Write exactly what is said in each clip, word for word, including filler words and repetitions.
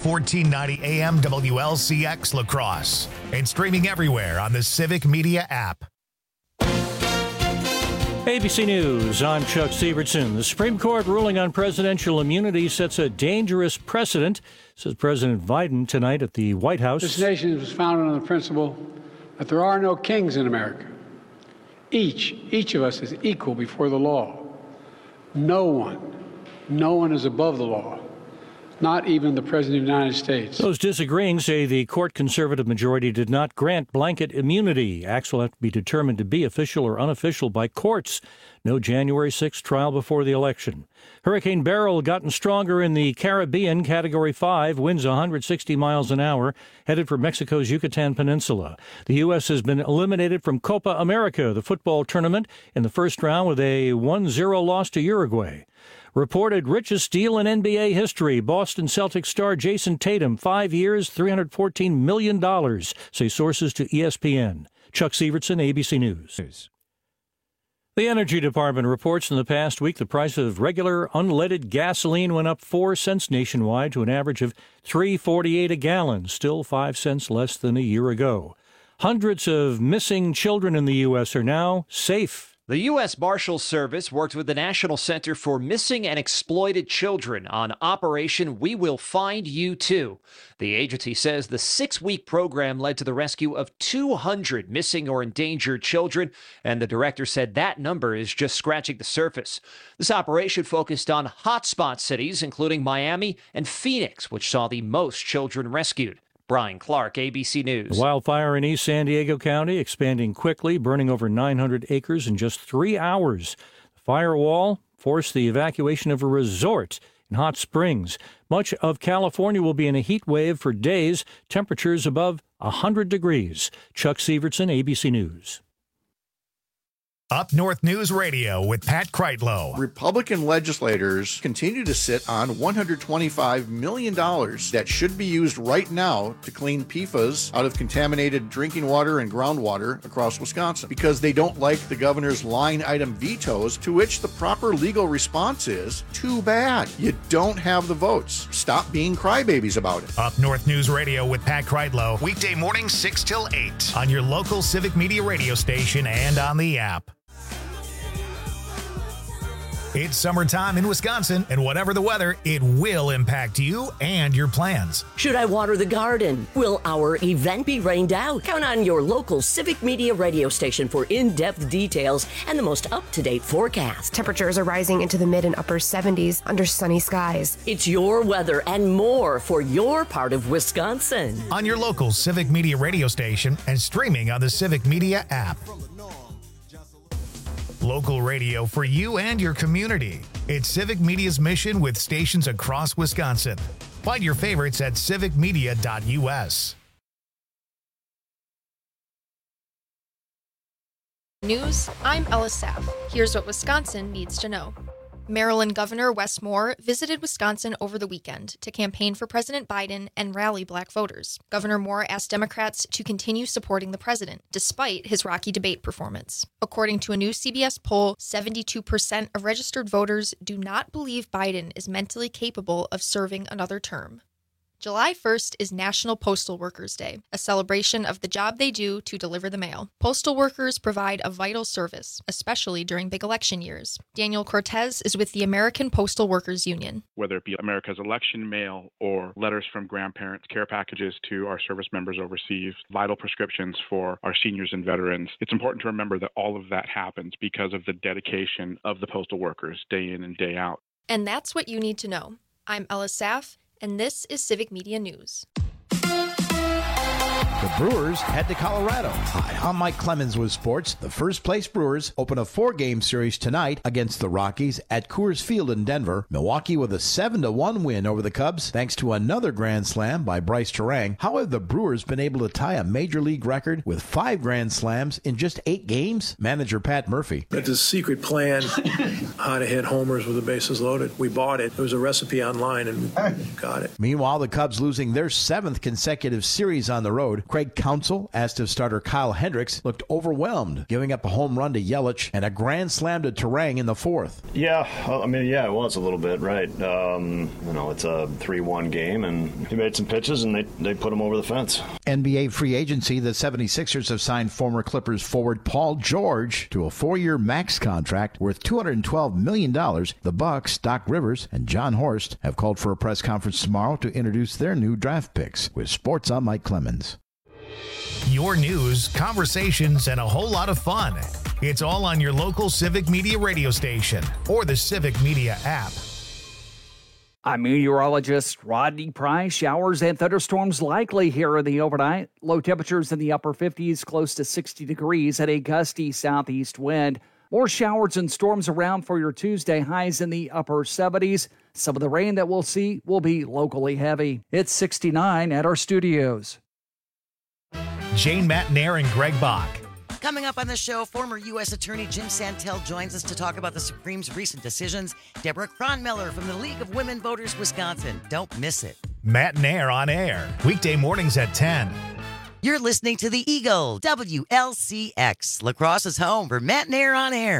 fourteen ninety A M W L C X La Crosse, and streaming everywhere on the Civic Media app. A B C News, I'm Chuck Sievertson. The Supreme Court ruling on presidential immunity sets a dangerous precedent, says President Biden tonight at the White House. This nation was founded on the principle that there are no kings in America. Each, each of us is equal before the law. No one, no one is above the law. Not even the President of the United States. Those disagreeing say the court conservative majority did not grant blanket immunity. Acts will have to be determined to be official or unofficial by courts. No January sixth trial before the election. Hurricane Beryl gotten stronger in the Caribbean, Category five, winds one hundred sixty miles an hour, headed for Mexico's Yucatan Peninsula. The U S has been eliminated from Copa America, the football tournament, in the first round with a one zero loss to Uruguay. Reported richest deal in N B A history. Boston Celtics star Jason Tatum, five years, three hundred fourteen million dollars, say sources to E S P N. Chuck Sievertson, A B C News. The Energy Department reports in the past week the price of regular unleaded gasoline went up four cents nationwide to an average of three dollars and forty-eight cents a gallon, still five cents less than a year ago. Hundreds of missing children in the U S are now safe. The U S Marshals Service worked with the National Center for Missing and Exploited Children on Operation We Will Find You Too. The agency says the six-week program led to the rescue of two hundred missing or endangered children, and the director said that number is just scratching the surface. This operation focused on hotspot cities, including Miami and Phoenix, which saw the most children rescued. Brian Clark, A B C News. The wildfire in East San Diego County expanding quickly, burning over nine hundred acres in just three hours. The firewall forced the evacuation of a resort in Hot Springs. Much of California will be in a heat wave for days, temperatures above one hundred degrees. Chuck Sievertson, A B C News. Up North News Radio with Pat Kreitlow. Republican legislators continue to sit on one hundred twenty-five million dollars that should be used right now to clean P F A S out of contaminated drinking water and groundwater across Wisconsin because they don't like the governor's line item vetoes, to which the proper legal response is, too bad. You don't have the votes. Stop being crybabies about it. Up North News Radio with Pat Kreitlow. Weekday mornings six till eight on your local Civic Media radio station and on the app. It's summertime in Wisconsin, and whatever the weather, it will impact you and your plans. Should I water the garden? Will our event be rained out? Count on your local Civic Media radio station for in-depth details and the most up-to-date forecast. Temperatures are rising into the mid and upper seventies under sunny skies. It's your weather and more for your part of Wisconsin. On your local Civic Media radio station and streaming on the Civic Media app. Local radio for you and your community. It's Civic Media's mission with stations across Wisconsin. Find your favorites at civic media dot U S. News, I'm Ella Saff. Here's what Wisconsin needs to know. Maryland Governor Wes Moore visited Wisconsin over the weekend to campaign for President Biden and rally black voters. Governor Moore asked Democrats to continue supporting the president, despite his rocky debate performance. According to a new C B S poll, seventy-two percent of registered voters do not believe Biden is mentally capable of serving another term. July first is National Postal Workers Day, a celebration of the job they do to deliver the mail. Postal workers provide a vital service, especially during big election years. Daniel Cortez is with the American Postal Workers Union. Whether it be America's election mail or letters from grandparents, care packages to our service members overseas, vital prescriptions for our seniors and veterans, it's important to remember that all of that happens because of the dedication of the postal workers day in and day out. And that's what you need to know. I'm Ella Saff, and this is Civic Media News. The Brewers head to Colorado. Hi, I'm Mike Clemens with sports. The first place Brewers open a four-game series tonight against the Rockies at Coors Field in Denver. Milwaukee with a seven to one win over the Cubs thanks to another grand slam by Bryce Terang. How have the Brewers been able to tie a major league record with five grand slams in just eight games? Manager Pat Murphy. That's a secret plan, how to hit homers with the bases loaded. We bought it. There was a recipe online and we got it. Meanwhile, the Cubs losing their seventh consecutive series on the road. Craig Counsell asked if starter Kyle Hendricks looked overwhelmed, giving up a home run to Yelich and a grand slam to Turang in the fourth. Yeah, I mean, yeah, it was a little bit, right? Um, you know, it's a three one game, and he made some pitches, and they, they put him over the fence. N B A free agency, the seventy-sixers have signed former Clippers forward Paul George to a four-year max contract worth two hundred twelve million dollars. The Bucks, Doc Rivers, and John Horst have called for a press conference tomorrow to introduce their new draft picks. With Sports, I'm Mike Clemens. Your news, conversations, and a whole lot of fun. It's all on your local Civic Media radio station or the Civic Media app. I'm meteorologist Rodney Price. Showers and thunderstorms likely here in the overnight. Low temperatures in the upper fifties, close to sixty degrees, and a gusty southeast wind. More showers and storms around for your Tuesday, highs in the upper seventies. Some of the rain that we'll see will be locally heavy. It's sixty-nine at our studios. Jane Matenaer and Greg Bach. Coming up on the show, former U S Attorney Jim Santel joins us to talk about the Supreme's recent decisions. Deborah Cronmiller from the League of Women Voters Wisconsin. Don't miss it. Matenaer on air, weekday mornings at ten. You're listening to the Eagle, W L C X, La Crosse's home for Matenaer on air.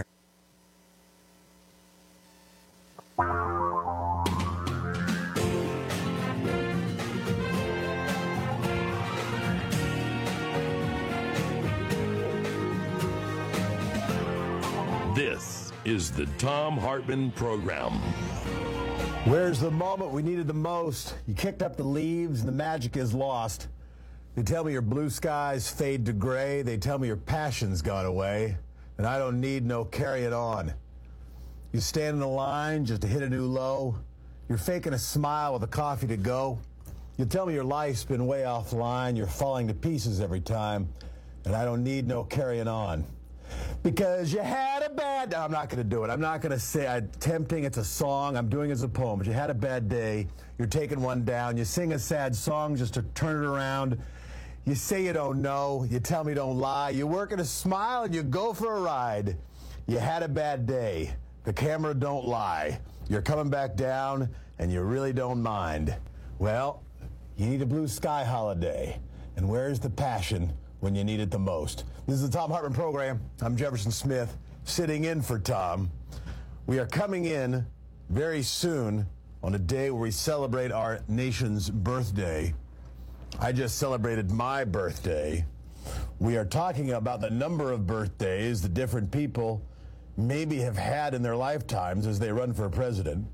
This is the Thom Hartmann Program. Where's the moment we needed the most? You kicked up the leaves and the magic is lost. They tell me your blue skies fade to gray. They tell me your passion's gone away. And I don't need no carrying on. You stand in the line just to hit a new low. You're faking a smile with a coffee to go. You tell me your life's been way offline. You're falling to pieces every time. And I don't need no carrying on. Because you had a bad day. I'm not going to do it. I'm not going to say I'm tempting. It's a song. I'm doing it as a poem. But you had a bad day. You're taking one down. You sing a sad song just to turn it around. You say you don't know. You tell me don't lie. You work at a smile and you go for a ride. You had a bad day. The camera don't lie. You're coming back down and you really don't mind. Well, you need a blue sky holiday. And where's the passion when you need it the most? This is the Thom Hartmann Program. I'm Jefferson Smith, sitting in for Tom. We are coming in very soon on a day where we celebrate our nation's birthday. I just celebrated my birthday. We are talking about the number of birthdays that different people maybe have had in their lifetimes as they run for president.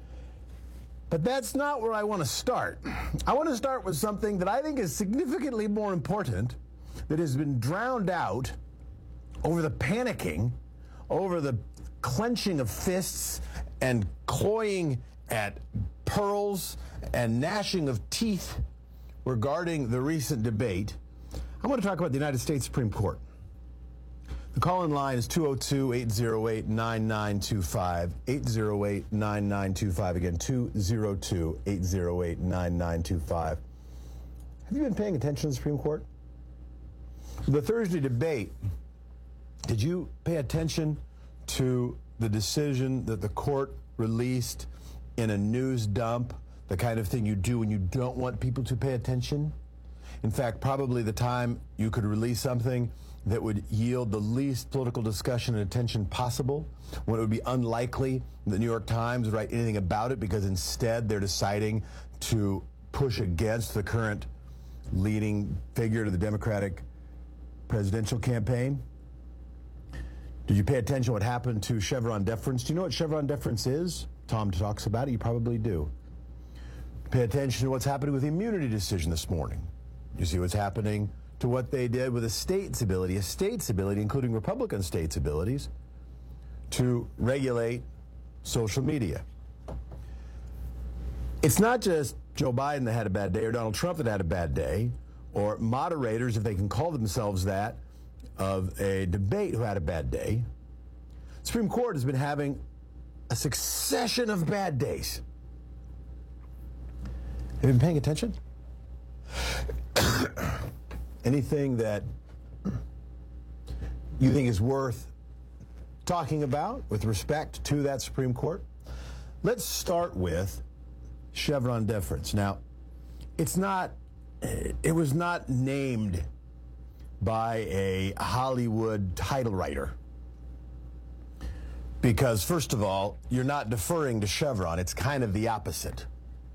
But that's not where I want to start. I want to start with something that I think is significantly more important, that has been drowned out over the panicking, over the clenching of fists and clawing at pearls and gnashing of teeth regarding the recent debate. I want to talk about the United States Supreme Court. The call-in line is two oh two, eight oh eight, nine nine two five, eight oh eight, nine nine two five. Again, two oh two, eight oh eight, nine nine two five. Have you been paying attention to the Supreme Court? The Thursday debate, did you pay attention to the decision that the court released in a news dump, the kind of thing you do when you don't want people to pay attention? In fact, probably the time you could release something that would yield the least political discussion and attention possible, when it would be unlikely the New York Times would write anything about it, because instead they're deciding to push against the current leading figure to the Democratic presidential campaign. Did you pay attention to what happened to Chevron deference? Do you know what Chevron deference is? Tom talks about it. You probably do. Pay attention to what's happening with the immunity decision this morning. You see what's happening to what they did with a state's ability, a state's ability, including Republican states' abilities, to regulate social media. It's not just Joe Biden that had a bad day, or Donald Trump that had a bad day, or moderators, if they can call themselves that, of a debate who had a bad day. The Supreme Court has been having a succession of bad days. Have you been paying attention? Anything that you think is worth talking about with respect to that Supreme Court? Let's start with Chevron deference. Now, it's not it was not named by a Hollywood title writer. Because, first of all, you're not deferring to Chevron. It's kind of the opposite.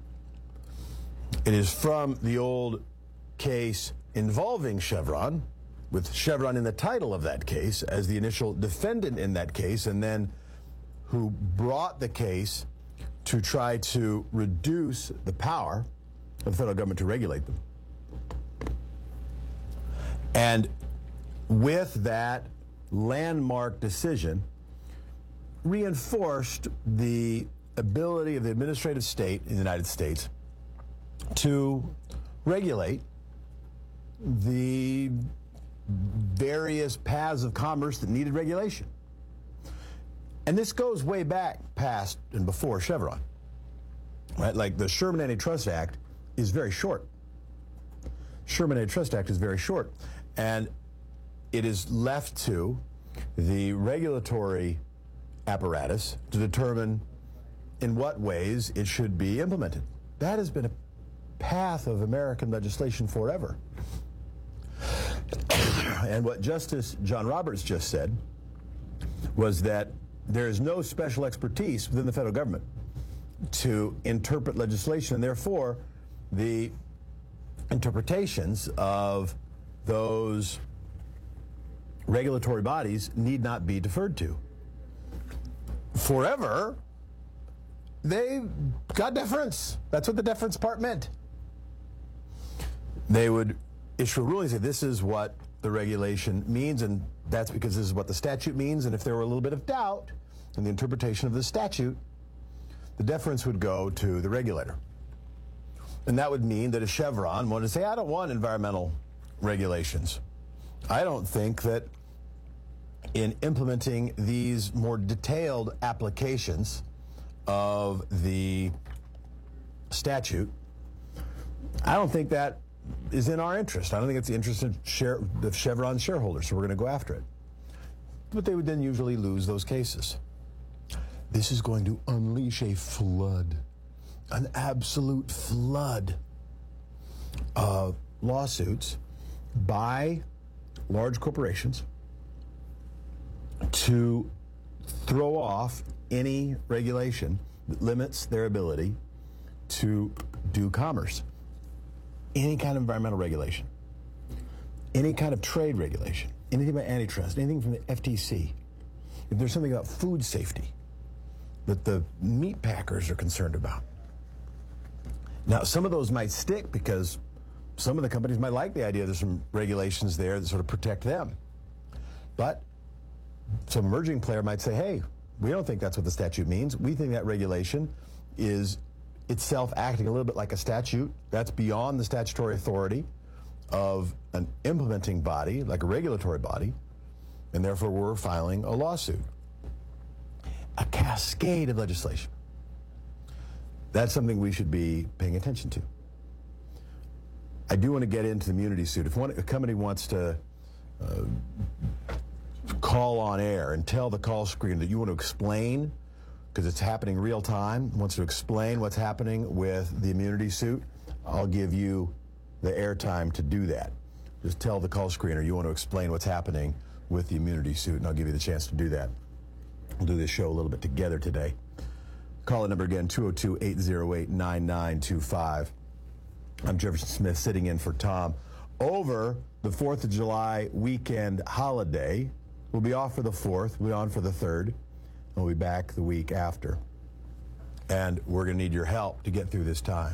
It is from the old case involving Chevron, with Chevron in the title of that case as the initial defendant in that case, and then who brought the case to try to reduce the power of the federal government to regulate them. And with that landmark decision, reinforced the ability of the administrative state in the United States to regulate the various paths of commerce that needed regulation. And this goes way back past and before Chevron. Right? Like the Sherman Antitrust Act is very short. Sherman Antitrust Act is very short. And it is left to the regulatory apparatus to determine in what ways it should be implemented. That has been a path of American legislation forever. And what Justice John Roberts just said was that there is no special expertise within the federal government to interpret legislation, and therefore the interpretations of those regulatory bodies need not be deferred to. Forever, they got deference. That's what the deference part meant. They would issue a ruling and say, this is what the regulation means, and that's because this is what the statute means, and if there were a little bit of doubt in the interpretation of the statute, the deference would go to the regulator. And that would mean that if Chevron wanted to say, I don't want environmental regulations, I don't think that in implementing these more detailed applications of the statute, I don't think that is in our interest. I don't think it's the interest of, share, of Chevron shareholders, so we're going to go after it. But they would then usually lose those cases. This is going to unleash a flood, an absolute flood of lawsuits by large corporations to throw off any regulation that limits their ability to do commerce. Any kind of environmental regulation, any kind of trade regulation, anything about antitrust, anything from the F T C. If there's something about food safety that the meat packers are concerned about. Now, some of those might stick because some of the companies might like the idea there's some regulations there that sort of protect them. But some emerging player might say, hey, we don't think that's what the statute means. We think that regulation is itself acting a little bit like a statute. That's beyond the statutory authority of an implementing body, like a regulatory body, and therefore we're filing a lawsuit. A cascade of legislation. That's something we should be paying attention to. I do want to get into the immunity suit. If one, a company wants to uh, call on air and tell the call screen that you want to explain, because it's happening real time, wants to explain what's happening with the immunity suit, I'll give you the airtime to do that. Just tell the call screener you want to explain what's happening with the immunity suit, and I'll give you the chance to do that. We'll do this show a little bit together today. Call the number again, two oh two, eight oh eight, nine nine two five. I'm Jefferson Smith, sitting in for Tom. Over the fourth of July weekend holiday, we'll be off for the fourth, we'll be on for the third, and we'll be back the week after. And we're going to need your help to get through this time.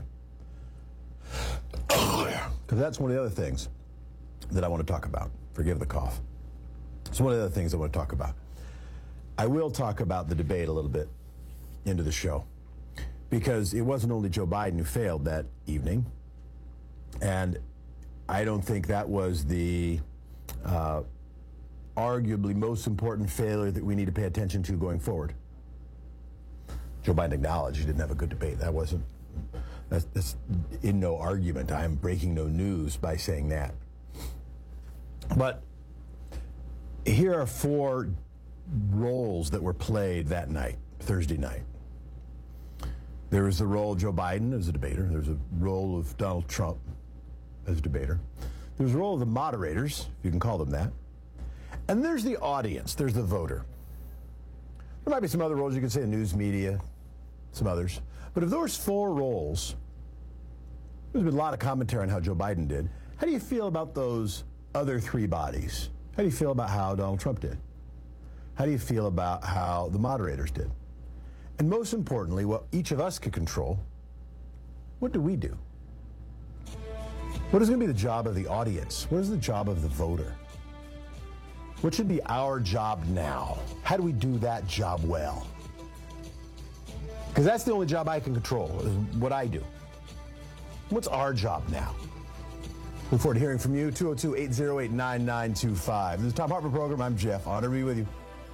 Because that's one of the other things that I want to talk about. Forgive the cough. It's one of the other things I want to talk about. I will talk about the debate a little bit into the show, because it wasn't only Joe Biden who failed that evening, and I don't think that was the uh, arguably most important failure that we need to pay attention to going forward. Joe Biden acknowledged he didn't have a good debate. That wasn't, that's, that's in no argument. I am breaking no news by saying that. But here are four roles that were played that night, Thursday night. There was the role of Joe Biden as a debater. There's a role of Donald Trump. as a debater. There's the role of the moderators, if you can call them that. And there's the audience. There's the voter. There might be some other roles. You could say news media, some others. But of those four roles, there's been a lot of commentary on how Joe Biden did. How do you feel about those other three bodies? How do you feel about how Donald Trump did? How do you feel about how the moderators did? And most importantly, what each of us could control, what do we do? What is going to be the job of the audience? What is the job of the voter? What should be our job now? How do we do that job well? Because that's the only job I can control, is what I do. What's our job now? Look forward to hearing from you. two oh two, eight oh eight, nine nine two five. This is the Tom Hartman Program. I'm Jeff. Honored to be with you.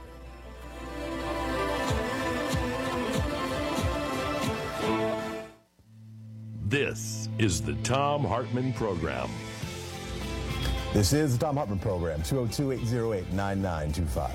This is the Tom Hartman Program. This is the Tom Hartman Program. two oh two, eight oh eight, nine nine two five.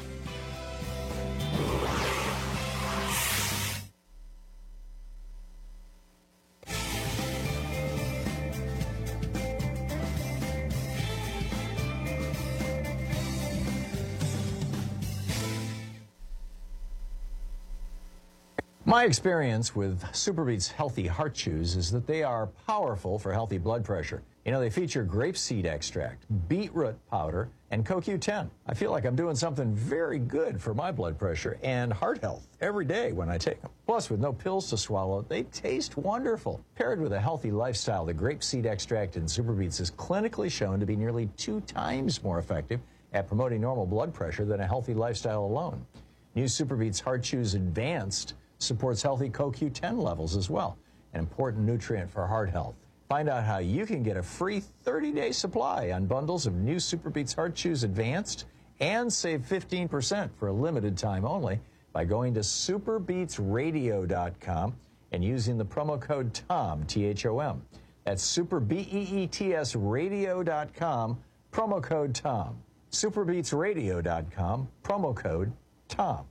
My experience with SuperBeets Healthy Heart Chews is that they are powerful for healthy blood pressure. You know, they feature grapeseed extract, beetroot powder, and C O Q ten. I feel like I'm doing something very good for my blood pressure and heart health every day when I take them. Plus, with no pills to swallow, they taste wonderful. Paired with a healthy lifestyle, the grapeseed extract in SuperBeets is clinically shown to be nearly two times more effective at promoting normal blood pressure than a healthy lifestyle alone. New SuperBeets Heart Chews Advanced supports healthy C O Q ten levels as well, an important nutrient for heart health. Find out how you can get a free thirty-day supply on bundles of new SuperBeets Heart Chews Advanced and save fifteen percent for a limited time only by going to super beets radio dot com and using the promo code TOM, T H O M. That's super B E E T S radio dot com, promo code TOM. super beets radio dot com, promo code TOM.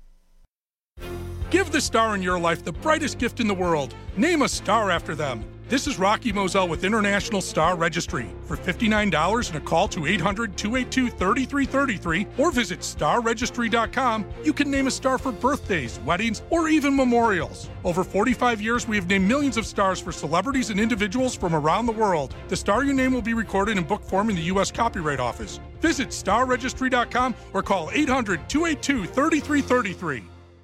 Give the star in your life the brightest gift in the world. Name a star after them. This is Rocky Moselle with International Star Registry. For fifty-nine dollars and a call to eight hundred, two eight two, three three three three or visit star registry dot com, you can name a star for birthdays, weddings, or even memorials. Over forty-five years, we have named millions of stars for celebrities and individuals from around the world. The star you name will be recorded in book form in the U S Copyright Office. Visit star registry dot com or call eight hundred, two eight two, three three three three.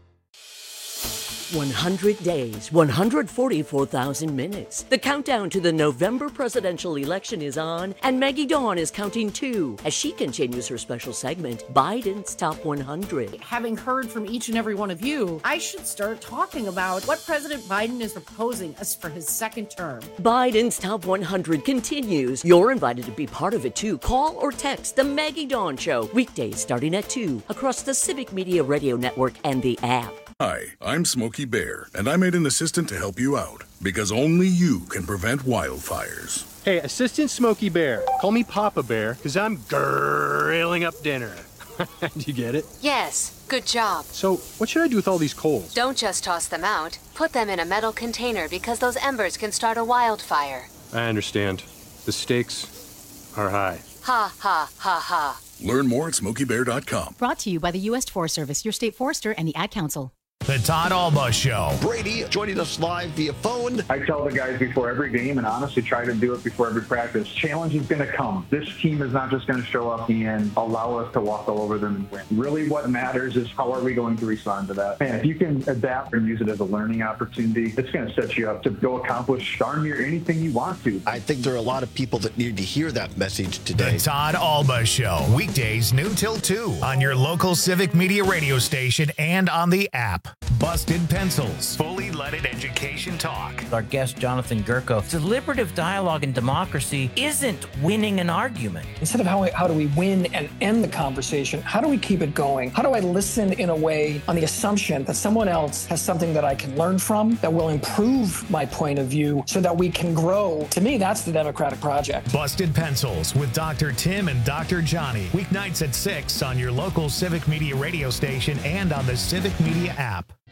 one hundred days, one hundred forty-four thousand minutes. The countdown to the November presidential election is on, and Maggie Dawn is counting too as she continues her special segment, Biden's Top one hundred. Having heard from each and every one of you, I should start talking about what President Biden is proposing as for his second term. Biden's Top one hundred continues. You're invited to be part of it too. Call or text the Maggie Dawn Show, weekdays starting at two, across the Civic Media Radio Network and the app. Hi, I'm Smokey Bear, and I made an assistant to help you out, because only you can prevent wildfires. Hey, Assistant Smokey Bear, call me Papa Bear, because I'm grilling up dinner. Do you get it? Yes, good job. So, what should I do with all these coals? Don't just toss them out. Put them in a metal container because those embers can start a wildfire. I understand. The stakes are high. Ha, ha, ha, ha. Learn more at smokey bear dot com. Brought to you by the U S Forest Service, your state forester, and the Ad Council. The Todd Alba Show. Brady joining us live via phone. I tell the guys before every game, and honestly try to do it before every practice, challenge is going to come. This team is not just going to show up and allow us to walk all over them and win. Really what matters is how are we going to respond to that. And if you can adapt and use it as a learning opportunity, it's going to set you up to go accomplish darn near anything you want to. I think there are a lot of people that need to hear that message today. The Todd Alba Show. Weekdays noon till two on your local Civic Media radio station and on the app. Busted Pencils. Fully leaded education talk. Our guest, Jonathan Gurko. Deliberative dialogue in democracy isn't winning an argument. Instead of how, we, how do we win and end the conversation, how do we keep it going? How do I listen in a way on the assumption that someone else has something that I can learn from, that will improve my point of view so that we can grow? To me, that's the democratic project. Busted Pencils with Doctor Tim and Doctor Johnny. Weeknights at six on your local Civic Media radio station and on the Civic Media app.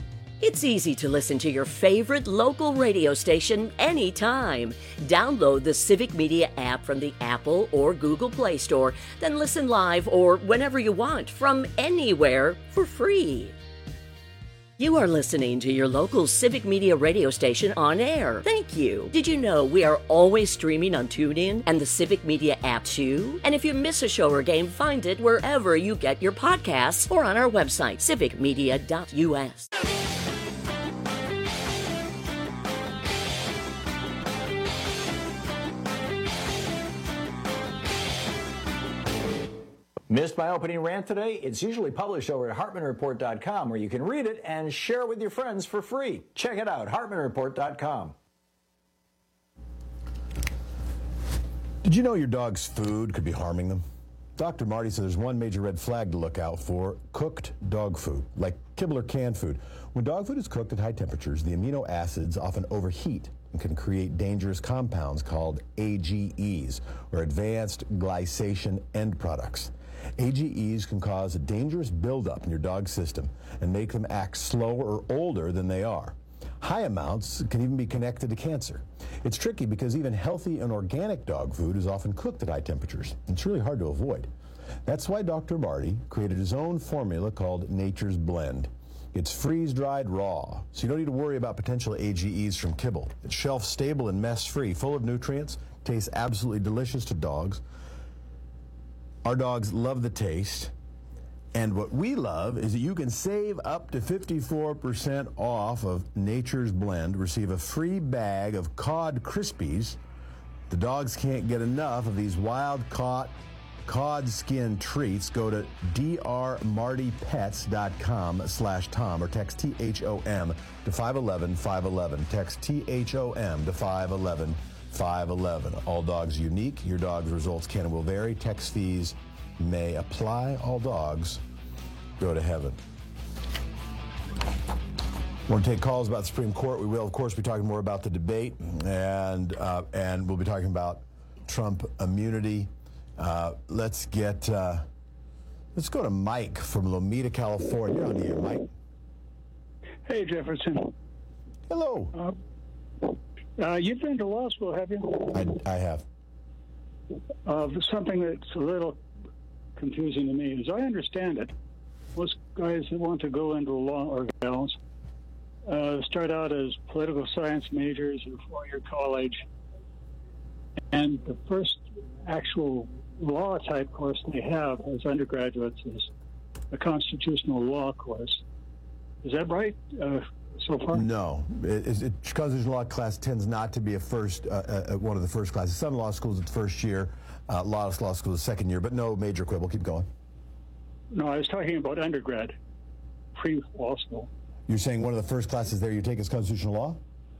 It's easy to listen to your favorite local radio station anytime. Download the Civic Media app from the Apple or Google Play Store, then listen live or whenever you want from anywhere for free. You are listening to your local Civic Media radio station on air. Thank you. Did you know we are always streaming on TuneIn and the Civic Media app too? And if you miss a show or game, find it wherever you get your podcasts or on our website, civic media dot U S. Missed my opening rant today? It's usually published over at hartman report dot com, where you can read it and share it with your friends for free. Check it out, hartman report dot com. Did you know your dog's food could be harming them? Doctor Marty says there's one major red flag to look out for: cooked dog food, like kibble or canned food. When dog food is cooked at high temperatures, the amino acids often overheat and can create dangerous compounds called A G Es, or advanced glycation end products. A G Es can cause a dangerous buildup in your dog's system and make them act slower or older than they are. High amounts can even be connected to cancer. It's tricky because even healthy and organic dog food is often cooked at high temperatures. It's really hard to avoid. That's why Doctor Marty created his own formula called Nature's Blend. It's freeze-dried raw, so you don't need to worry about potential A G Es from kibble. It's shelf-stable and mess-free, full of nutrients, tastes absolutely delicious to dogs. Our dogs love the taste, and what we love is that you can save up to fifty-four percent off of Nature's Blend, receive a free bag of Cod Crispies. The dogs can't get enough of these wild-caught cod skin treats. Go to d r marty pets dot com slash Tom or text T H O M to five one one, five one one. Text T H O M to five one one, five one one. All dogs unique. Your dog's results can and will vary. Text fees may apply. All dogs go to heaven. Want to take calls about the Supreme Court? We will, of course, be talking more about the debate, and uh, and we'll be talking about Trump immunity. Uh, let's get uh, let's go to Mike from Lomita, California. You're on the air, Mike. Hey, Jefferson. Hello. Uh, uh, you've been to law school, have you? I, I have. Uh, something that's a little confusing to me, as I understand it, most guys that want to go into law, or gals, uh, start out as political science majors or four-year college, and the first actual law type course they have as undergraduates is a constitutional law course. Is that right uh, so far? No. It, it, it, constitutional law class tends not to be a first, uh, uh, one of the first classes. Some law schools it's first year, uh, a lot of law schools second year, but no major quibble. Keep going. No, I was talking about undergrad, pre-law school. You're saying one of the first classes there you take is constitutional law?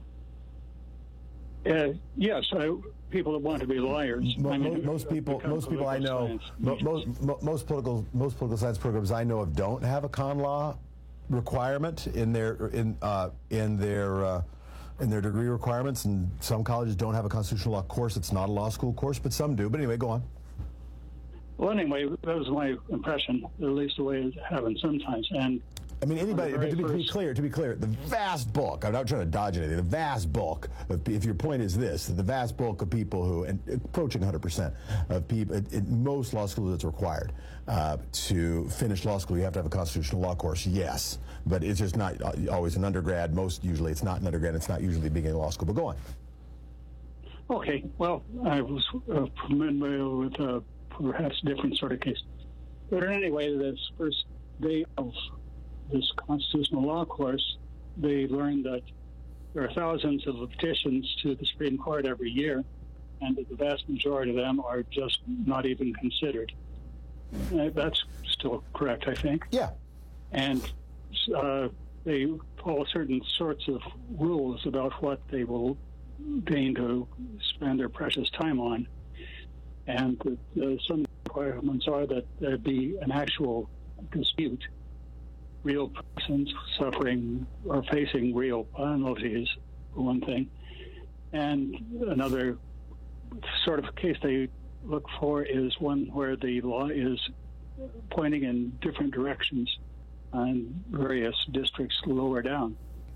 Uh, yes, I, people that want to be lawyers. Mo- I mean, most people, most people I know, mo- most, mo- most political, most political science programs I know of don't have a con law requirement in their in uh, in their uh, in their degree requirements, and some colleges don't have a constitutional law course. It's not a law school course, but some do. But anyway, go on. Well, anyway, that was my impression, at least the way it happens sometimes. And I mean, anybody, but to be, to be clear, to be clear, the vast bulk, I'm not trying to dodge anything, the vast bulk, of, if your point is this, the vast bulk of people who, and approaching one hundred percent of people, in most law schools it's required uh, to finish law school, you have to have a constitutional law course, yes, but it's just not always an undergrad. Most usually it's not an undergrad, it's not usually beginning law school, but go on. Okay, well, I was uh, familiar with uh, perhaps a different sort of case. But anyway, this first day of this constitutional law course, they learned that there are thousands of petitions to the Supreme Court every year, and that the vast majority of them are just not even considered. Uh, that's still correct, I think. Yeah. And uh, they follow certain sorts of rules about what they will deign to spend their precious time on. And uh, some requirements are that there be an actual dispute, real persons suffering or facing real penalties, for one thing. And another sort of case they look for is one where the law is pointing in different directions on various districts lower down.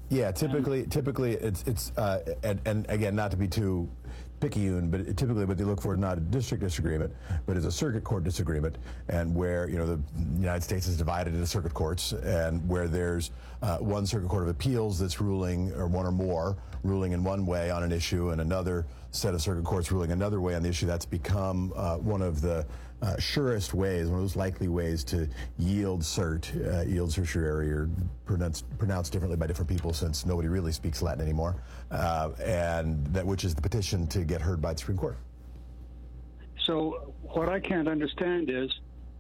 Yeah, typically, and, typically it's it's uh, and, and again, not to be too picayune, but typically what they look for is not a district disagreement, but is a circuit court disagreement, and where, you know, the United States is divided into circuit courts, and where there's uh, one circuit court of appeals that's ruling, or one or more ruling in one way on an issue, and another set of circuit courts ruling another way on the issue. That's become uh, one of the uh, surest ways, one of those likely ways to yield cert, uh, yield certiorari, or pronounced, pronounced differently by different people, since nobody really speaks Latin anymore, uh, and that which is the petition to get heard by the Supreme Court. So what I can't understand is,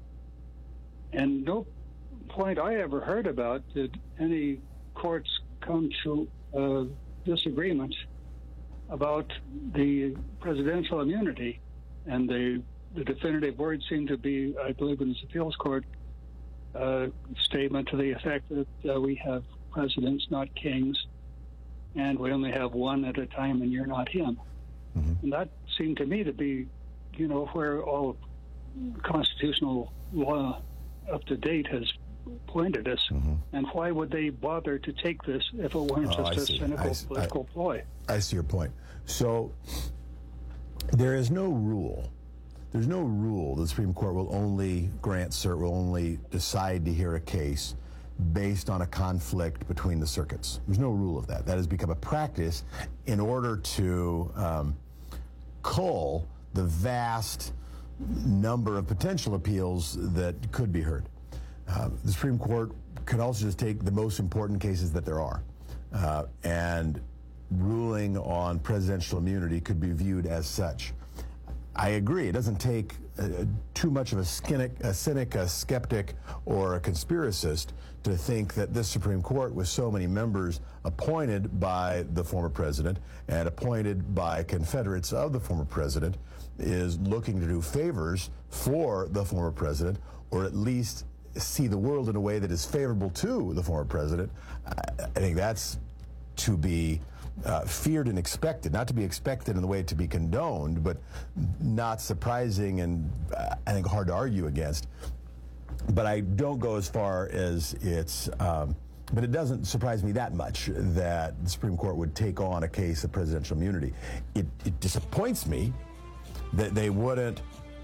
and no point I ever heard about did any courts come to a disagreement about the presidential immunity, and the the definitive word seemed to be, I believe, in this appeals court uh, statement to the effect that uh, we have presidents, not kings, and we only have one at a time, and you're not him. Mm-hmm. And that seemed to me to be, you know, where all constitutional law up to date has pointed us. Mm-hmm. And why would they bother to take this if it weren't oh, just I a cynical I, political I, ploy? I see your point. So there is no rule. There's no rule the Supreme Court will only grant cert, will only decide to hear a case based on a conflict between the circuits. There's no rule of that. That has become a practice in order to um, cull the vast number of potential appeals that could be heard. Uh, the Supreme Court could also just take the most important cases that there are, uh, and ruling on presidential immunity could be viewed as such. I agree. It doesn't take uh, too much of a cynic, a cynic, a skeptic, or a conspiracist to think that this Supreme Court, with so many members appointed by the former president and appointed by Confederates of the former president, is looking to do favors for the former president, or at least see the world in a way that is favorable to the former president. I, I think that's to be Uh, feared and expected, not to be expected in the way to be condoned, but not surprising, and uh, I think hard to argue against. But I don't go as far as it's, um, but it doesn't surprise me that much that the Supreme Court would take on a case of presidential immunity. It, it disappoints me that they wouldn't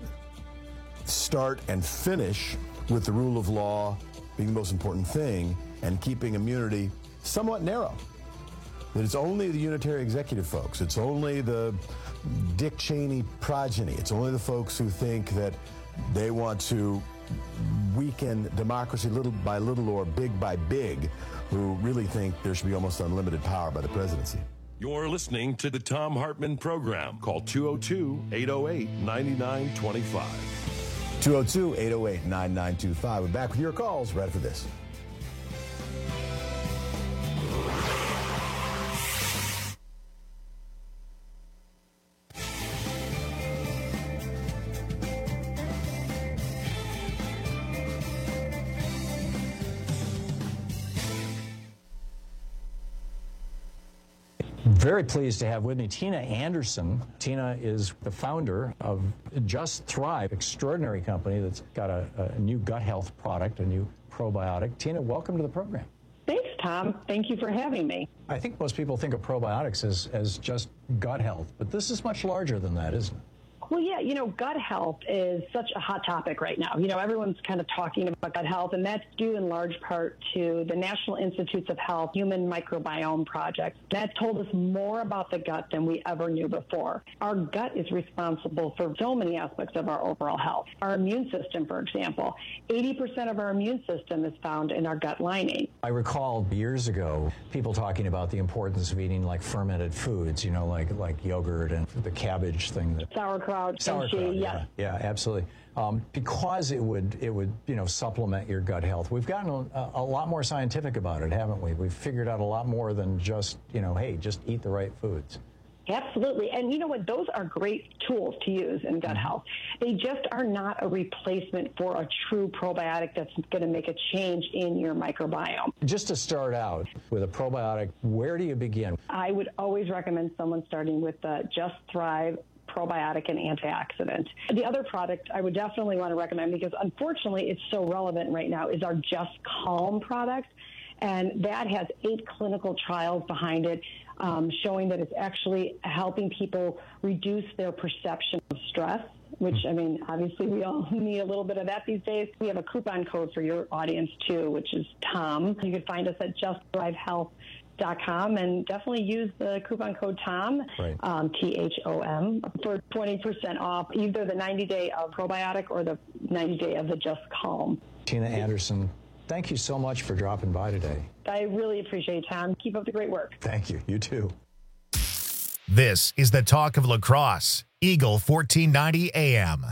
start and finish with the rule of law being the most important thing, and keeping immunity somewhat narrow. That it's only the unitary executive folks, it's only the Dick Cheney progeny, it's only the folks who think that they want to weaken democracy little by little or big by big, who really think there should be almost unlimited power by the presidency. You're listening to the Thom Hartmann Program. Call two oh two, eight oh eight, nine nine two five. two oh two, eight oh eight, nine nine two five. We're back with your calls right after this. Very pleased to have with me Tina Anderson. Tina is the founder of Just Thrive, extraordinary company that's got a, a new gut health product, a new probiotic. Tina, welcome to the program. Thanks, Tom. Thank you for having me. I think most people think of probiotics as, as just gut health, but this is much larger than that, isn't it? Well, yeah, you know, gut health is such a hot topic right now. You know, everyone's kind of talking about gut health, and that's due in large part to the National Institutes of Health Human Microbiome Project. That told us more about the gut than we ever knew before. Our gut is responsible for so many aspects of our overall health. Our immune system, for example, eighty percent of our immune system is found in our gut lining. I recall years ago people talking about the importance of eating like fermented foods, you know, like like yogurt and the cabbage thing. That Sauerkraut. Sauerkraut, yes. yeah, yeah, absolutely. Um, because it would, it would, you know, supplement your gut health. We've gotten a, a lot more scientific about it, haven't we? We've figured out a lot more than just, you know, hey, just eat the right foods. Absolutely. And you know what? Those are great tools to use in gut health. They just are not a replacement for a true probiotic that's going to make a change in your microbiome. Just to start out with a probiotic, where do you begin? I would always recommend someone starting with the Just Thrive probiotic and antioxidant. The other product I would definitely want to recommend, because unfortunately it's so relevant right now, is our Just Calm product. And that has eight clinical trials behind it, um, showing that it's actually helping people reduce their perception of stress, which, I mean, obviously we all need a little bit of that these days. We have a coupon code for your audience, too, which is TOM. You can find us at just thrive health dot com and definitely use the coupon code TOM, right. um, T H O M, for twenty percent off either the ninety day of probiotic or the ninety day of the Just Calm. Tina Anderson, thank you so much for dropping by today. I really appreciate it, Tom. Keep up the great work. Thank you. You too. This is the Talk of Lacrosse, Eagle fourteen ninety A M.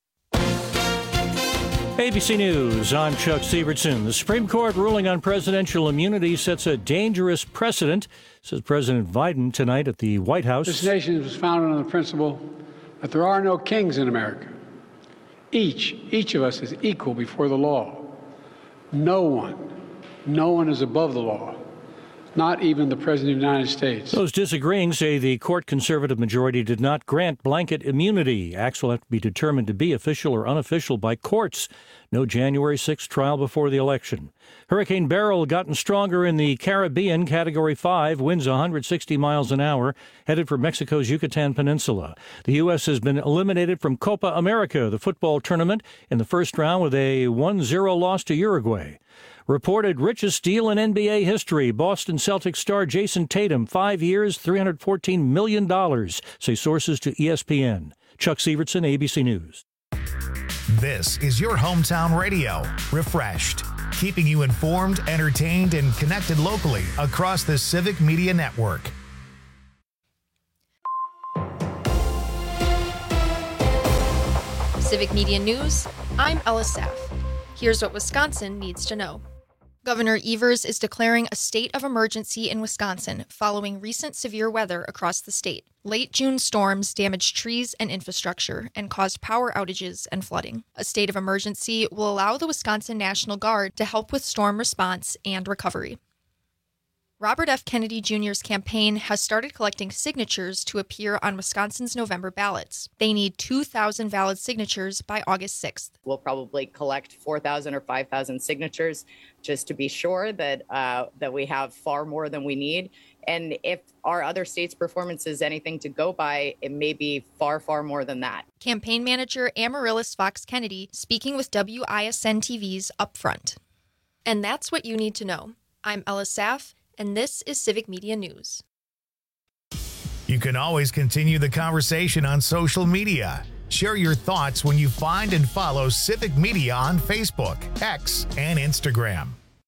A B C News, I'm Chuck Sievertson. The Supreme Court ruling on presidential immunity sets a dangerous precedent, says President Biden tonight at the White House. This nation was founded on the principle that there are no kings in America. Each, each of us is equal before the law. No one, no one is above the law. Not even the President of the United States. Those disagreeing say the court conservative majority did not grant blanket immunity. Acts will have to be determined to be official or unofficial by courts. No January sixth trial before the election. Hurricane Beryl gotten stronger in the Caribbean, Category five, winds one hundred sixty miles an hour, headed for Mexico's Yucatan Peninsula. The U S has been eliminated from Copa America, the football tournament, in the first round with a one zero loss to Uruguay. Reported richest deal in N B A history. Boston Celtics star Jason Tatum, five years, three hundred fourteen million dollars, say sources to E S P N. Chuck Sievertson, A B C News. This is your hometown radio, refreshed, keeping you informed, entertained, and connected locally across the Civic Media Network. Civic Media News, I'm Ella Saff. Here's what Wisconsin needs to know. Governor Evers is declaring a state of emergency in Wisconsin following recent severe weather across the state. Late June storms damaged trees and infrastructure and caused power outages and flooding. A state of emergency will allow the Wisconsin National Guard to help with storm response and recovery. Robert F. Kennedy Junior's campaign has started collecting signatures to appear on Wisconsin's November ballots. They need two thousand valid signatures by August sixth. We'll probably collect four thousand or five thousand signatures just to be sure that uh, that we have far more than we need. And if our other states' performance is anything to go by, it may be far, far more than that. Campaign manager Amaryllis Fox Kennedy speaking with W I S N T V's Upfront. And that's what you need to know. I'm Ella Saff, and this is Civic Media News. You can always continue the conversation on social media. Share your thoughts when you find and follow Civic Media on Facebook, X, and Instagram.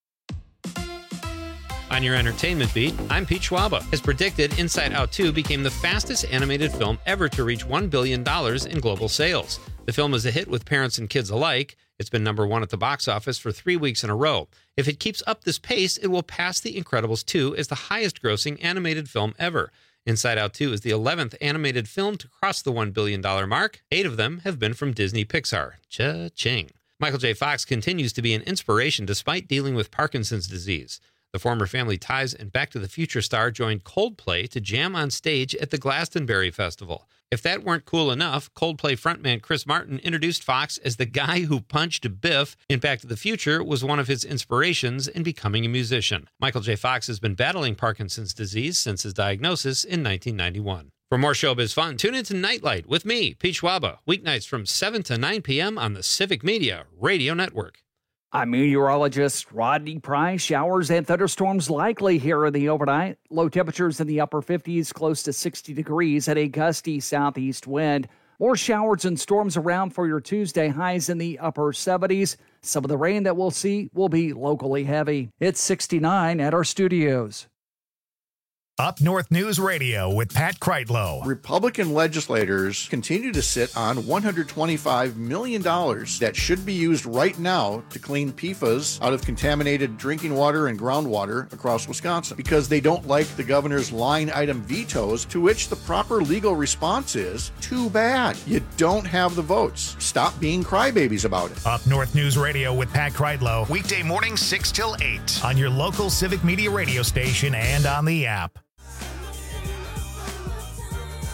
On your entertainment beat, I'm Pete Schwaba. As predicted, Inside Out two became the fastest animated film ever to reach one billion dollars in global sales. The film is a hit with parents and kids alike. It's been number one at the box office for three weeks in a row. If it keeps up this pace, it will pass The Incredibles two as the highest-grossing animated film ever. Inside Out two is the eleventh animated film to cross the one billion dollars mark. Eight of them have been from Disney Pixar. Cha-ching. Michael J. Fox continues to be an inspiration despite dealing with Parkinson's disease. The former Family Ties and Back to the Future star joined Coldplay to jam on stage at the Glastonbury Festival. If that weren't cool enough, Coldplay frontman Chris Martin introduced Fox as the guy who punched Biff in Back to the Future was one of his inspirations in becoming a musician. Michael J. Fox has been battling Parkinson's disease since his diagnosis in nineteen ninety-one. For more showbiz fun, tune into Nightlight with me, Pete Schwaba, weeknights from seven to nine p.m. on the Civic Media Radio Network. I'm meteorologist Rodney Price. Showers and thunderstorms likely here in the overnight. Low temperatures in the upper fifties, close to sixty degrees, and a gusty southeast wind. More showers and storms around for your Tuesday, highs in the upper seventies. Some of the rain that we'll see will be locally heavy. It's sixty-nine at our studios. Up North News Radio with Pat Kreitlow. Republican legislators continue to sit on one hundred twenty-five million dollars that should be used right now to clean P F A S out of contaminated drinking water and groundwater across Wisconsin because they don't like the governor's line item vetoes, to which the proper legal response is, too bad. You don't have the votes. Stop being crybabies about it. Up North News Radio with Pat Kreitlow. Weekday mornings six till eight on your local Civic Media radio station and on the app.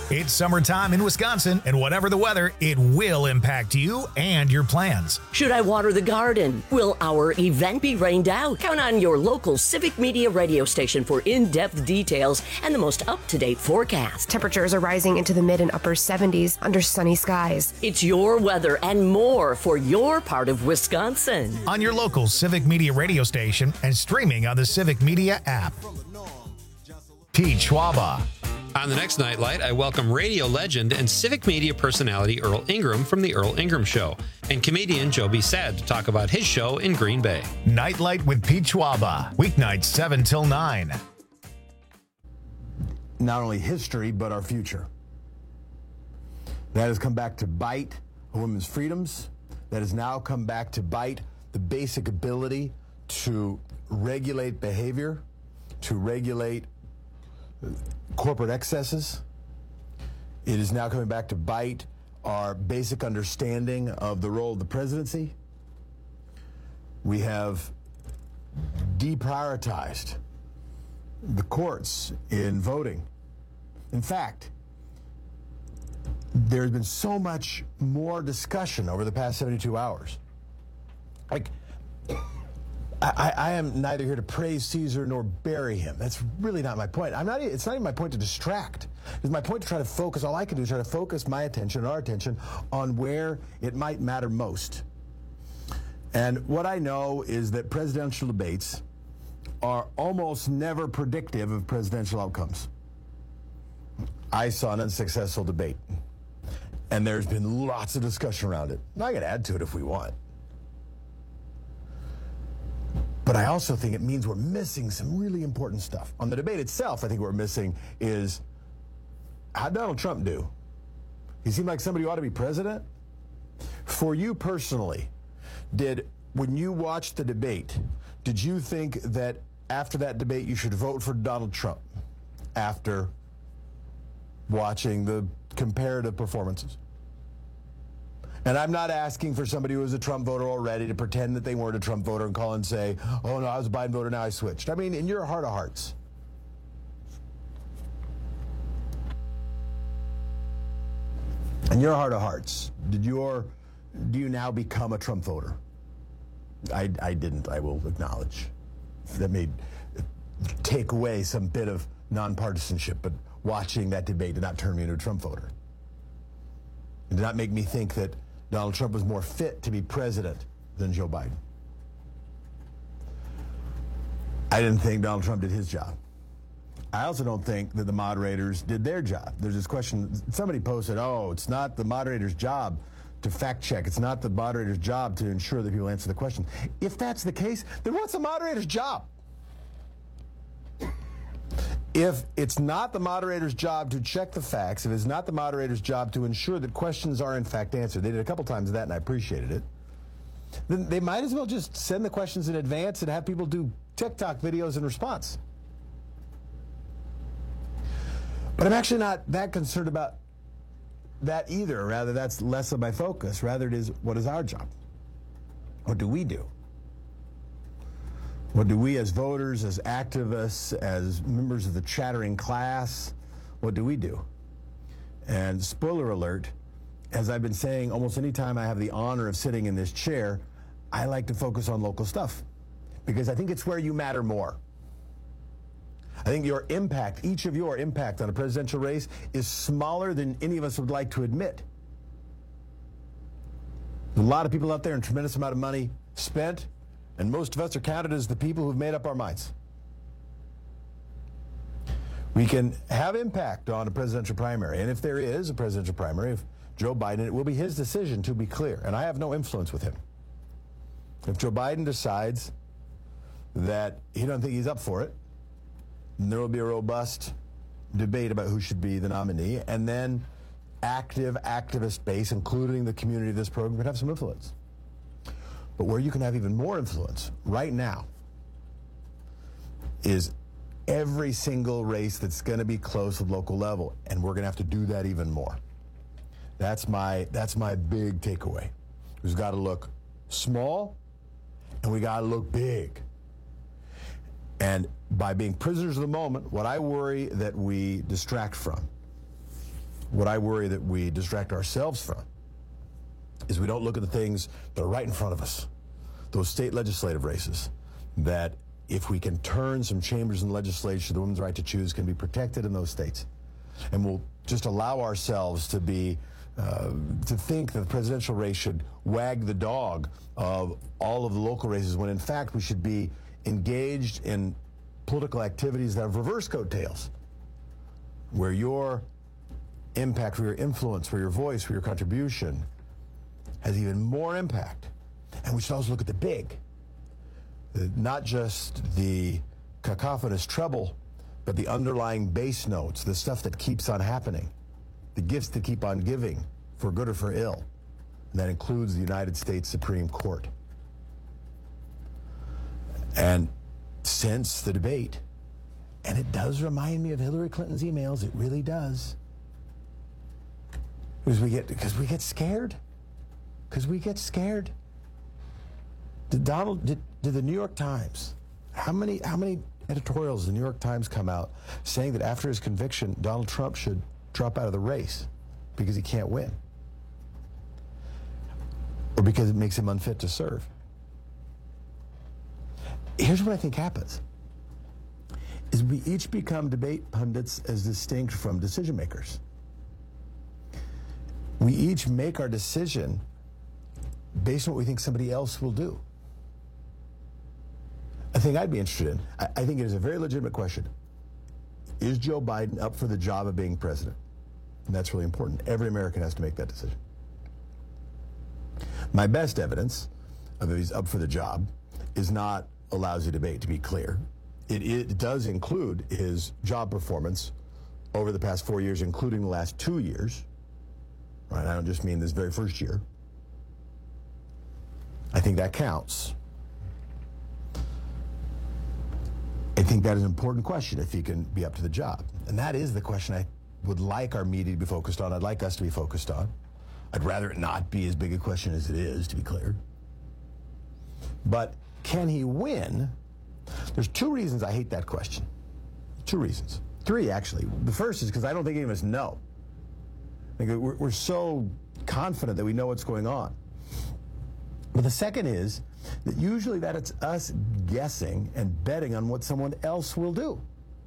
It's summertime in Wisconsin, and whatever the weather, it will impact you and your plans. Should I water the garden? Will our event be rained out? Count on your local Civic Media radio station for in-depth details and the most up-to-date forecast. Temperatures are rising into the mid and upper seventies under sunny skies. It's your weather and more for your part of Wisconsin. On your local Civic Media radio station and streaming on the Civic Media app. Pete Schwaba. On the next Nightlight, I welcome radio legend and Civic Media personality Earl Ingram from The Earl Ingram Show and comedian Joby Sad to talk about his show in Green Bay. Nightlight with Pete Schwaba, weeknights seven till nine. Not only history, but our future. That has come back to bite women's freedoms. That has now come back to bite the basic ability to regulate behavior, to regulate corporate excesses. It is now coming back to bite our basic understanding of the role of the presidency. We have deprioritized the courts in voting. In fact, there's been so much more discussion over the past seventy-two hours. Like, I, I am neither here to praise Caesar nor bury him. That's really not my point. I'm not. It's not even my point to distract. It's my point to try to focus. All I can do is try to focus my attention, our attention, on where it might matter most. And what I know is that presidential debates are almost never predictive of presidential outcomes. I saw an unsuccessful debate, and there's been lots of discussion around it. I can add to it if we want. But I also think it means we're missing some really important stuff. On the debate itself, I think what we're missing is, how'd Donald Trump do? He seemed like somebody who ought to be president. For you personally, did, when you watched the debate, did you think that after that debate you should vote for Donald Trump after watching the comparative performances? And I'm not asking for somebody who was a Trump voter already to pretend that they weren't a Trump voter and call and say, oh, no, I was a Biden voter, now I switched. I mean, in your heart of hearts, in your heart of hearts, did your, do you now become a Trump voter? I, I didn't, I will acknowledge. That may take away some bit of nonpartisanship, but watching that debate did not turn me into a Trump voter. It did not make me think that Donald Trump was more fit to be president than Joe Biden. I didn't think Donald Trump did his job. I also don't think that the moderators did their job. There's this question, somebody posted, oh, it's not the moderator's job to fact check. It's not the moderator's job to ensure that people answer the question. If that's the case, then what's the moderator's job? If it's not the moderator's job to check the facts, if it's not the moderator's job to ensure that questions are in fact answered, they did a couple times of that and I appreciated it, then they might as well just send the questions in advance and have people do TikTok videos in response. But I'm actually not that concerned about that either. Rather, that's less of my focus. Rather, it is, what is our job? What do we do? What do we as voters, as activists, as members of the chattering class, what do we do? And spoiler alert, as I've been saying almost any time I have the honor of sitting in this chair, I like to focus on local stuff because I think it's where you matter more. I think your impact, each of your impact on a presidential race is smaller than any of us would like to admit. There's a lot of people out there and a tremendous amount of money spent, and most of us are counted as the people who've made up our minds. We can have impact on a presidential primary, and if there is a presidential primary, if Joe Biden, it will be his decision, to be clear, and I have no influence with him. If Joe Biden decides that he doesn't think he's up for it, then there will be a robust debate about who should be the nominee, and then active activist base, including the community of this program, can have some influence. But where you can have even more influence right now is every single race that's going to be close at local level, and we're going to have to do that even more. That's my that's my big takeaway. We've got to look small, and we got to look big. And by being prisoners of the moment, what I worry that we distract from what I worry that we distract ourselves from is we don't look at the things that are right in front of us. Those state legislative races, that if we can turn some chambers in the legislature, the women's right to choose can be protected in those states. And we'll just allow ourselves to be, uh, to think that the presidential race should wag the dog of all of the local races, when in fact we should be engaged in political activities that have reverse coattails, where your impact, where your influence, where your voice, where your contribution has even more impact. And we should also look at the big, not just the cacophonous treble, but the underlying bass notes, the stuff that keeps on happening, the gifts that keep on giving, for good or for ill. And that includes the United States Supreme Court. And since the debate, and it does remind me of Hillary Clinton's emails, it really does, because we get, because we get scared. Because we get scared. Did Donald, did, did the New York Times, how many, how many editorials did the New York Times come out saying that after his conviction, Donald Trump should drop out of the race because he can't win? Or because it makes him unfit to serve? Here's what I think happens, is we each become debate pundits as distinct from decision makers. We each make our decision based on what we think somebody else will do. A thing I'd be interested in, I, I think it is a very legitimate question. Is Joe Biden up for the job of being president? And that's really important. Every American has to make that decision. My best evidence of if he's up for the job is not a lousy debate, to be clear. It, it does include his job performance over the past four years, including the last two years. Right? I don't just mean this very first year. I think that counts. I think that is an important question if he can be up to the job. And that is the question I would like our media to be focused on. I'd like us to be focused on. I'd rather it not be as big a question as it is, to be clear. But can he win? There's two reasons I hate that question. Two reasons. Three, actually. The first is because I don't think any of us know. I think we're, we're so confident that we know what's going on. But the second is that usually that it's us guessing and betting on what someone else will do.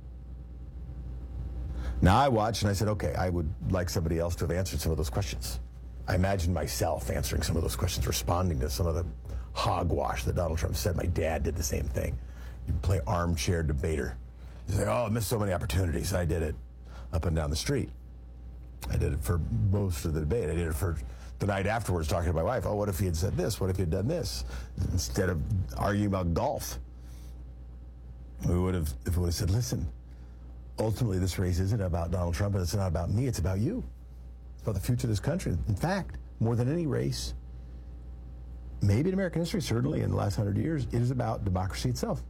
Now I watched and I said, okay, I would like somebody else to have answered some of those questions. I imagined myself answering some of those questions, responding to some of the hogwash that Donald Trump said. My dad did the same thing. You play armchair debater. You say, oh, I missed so many opportunities. I did it up and down the street. I did it for most of the debate. I did it for the night afterwards, talking to my wife. Oh, what if he had said this? What if he had done this? Instead of arguing about golf, we would have, if we would have said, listen, ultimately this race isn't about Donald Trump, and it's not about me, it's about you. It's about the future of this country. In fact, more than any race, maybe in American history, certainly in the last hundred years, it is about democracy itself.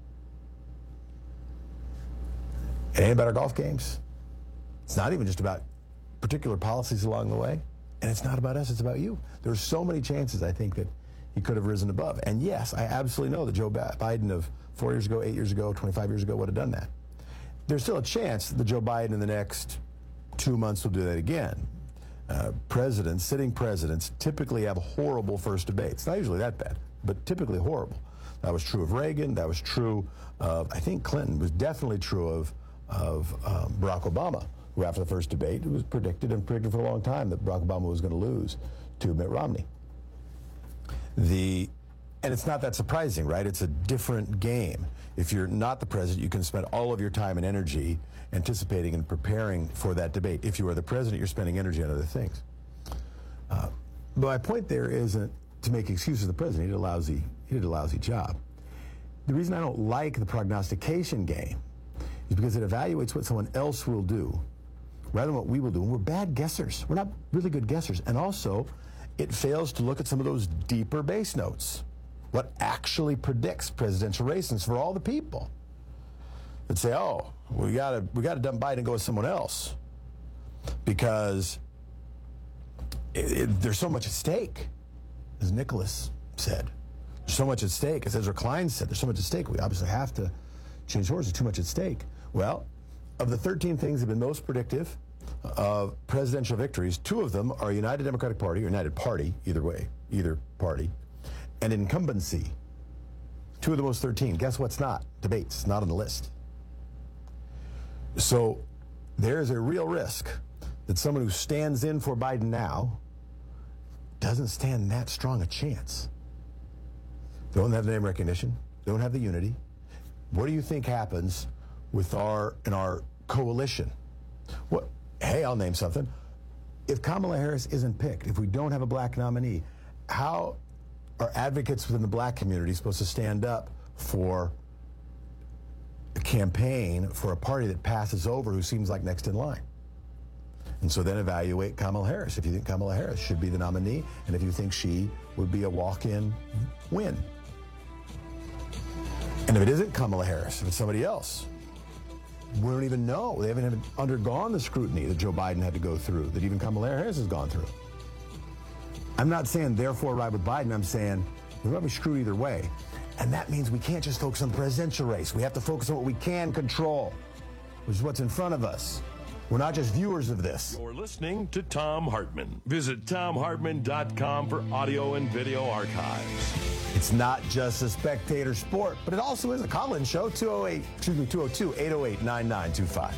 It ain't about our golf games. It's not even just about particular policies along the way. And it's not about us, it's about you. There's so many chances, I think, that he could have risen above. And yes, I absolutely know that Joe Biden of four years ago, eight years ago, twenty-five years ago would have done that. There's still a chance that Joe Biden in the next two months will do that again. Uh, presidents, sitting presidents, typically have horrible first debates. Not usually that bad, but typically horrible. That was true of Reagan. That was true of, I think Clinton. It was definitely true of, of um, Barack Obama, who after the first debate, it was predicted and predicted for a long time that Barack Obama was going to lose to Mitt Romney. The, and it's not that surprising, right? It's a different game. If you're not the president, you can spend all of your time and energy anticipating and preparing for that debate. If you are the president, you're spending energy on other things. Uh, but my point there isn't to make excuses for the president. He did a lousy, he did a lousy job. The reason I don't like the prognostication game is because it evaluates what someone else will do rather than what we will do. And we're bad guessers. We're not really good guessers. And also, it fails to look at some of those deeper base notes. What actually predicts presidential races for all the people that say, oh, we gotta we gotta dump Biden and go with someone else because it, it, there's so much at stake, as Nicholas said. There's so much at stake. As Ezra Klein said, there's so much at stake. We obviously have to change horses. There's too much at stake. Well, of the thirteen things that have been most predictive of presidential victories. Two of them are United Democratic Party or United Party, either way, either party, and incumbency. Two of the most thirteen. Guess what's not? Debates, not on the list. So there is a real risk that someone who stands in for Biden now doesn't stand that strong a chance. They don't have the name recognition. They don't have the unity. What do you think happens with our in our coalition? What? Hey, I'll name something. If Kamala Harris isn't picked, if we don't have a black nominee, how are advocates within the black community supposed to stand up for a campaign for a party that passes over who seems like next in line? And so then evaluate Kamala Harris if you think Kamala Harris should be the nominee and if you think she would be a walk-in win. And if it isn't Kamala Harris, if it's somebody else, we don't even know. They haven't even undergone the scrutiny that Joe Biden had to go through, that even Kamala Harris has gone through. I'm not saying therefore ride with Biden. I'm saying we're going to be screwed either way. And that means we can't just focus on the presidential race. We have to focus on what we can control, which is what's in front of us. We're not just viewers of this. You're listening to Thom Hartmann. Visit thom hartmann dot com for audio and video archives. It's not just a spectator sport, but it also is a call-in show. two oh eight, excuse me, two oh two, eight oh eight, nine nine two five.